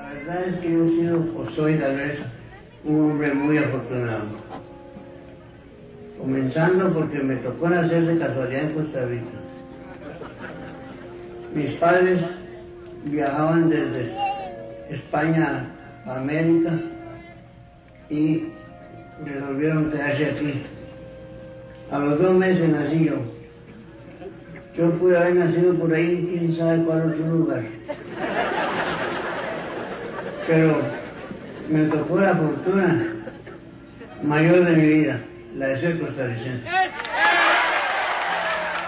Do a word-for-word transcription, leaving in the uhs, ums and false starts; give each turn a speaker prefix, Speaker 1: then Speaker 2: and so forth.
Speaker 1: La verdad es que yo he sido, o soy tal vez, un hombre muy afortunado. Comenzando porque me tocó nacer de casualidad en Costa Rica. Mis padres viajaban desde España a América y resolvieron quedarse aquí. A los dos meses nací yo. Yo pude haber nacido por ahí, quién sabe cuál otro lugar. Pero me tocó la fortuna mayor de mi vida, la de ser costarricense.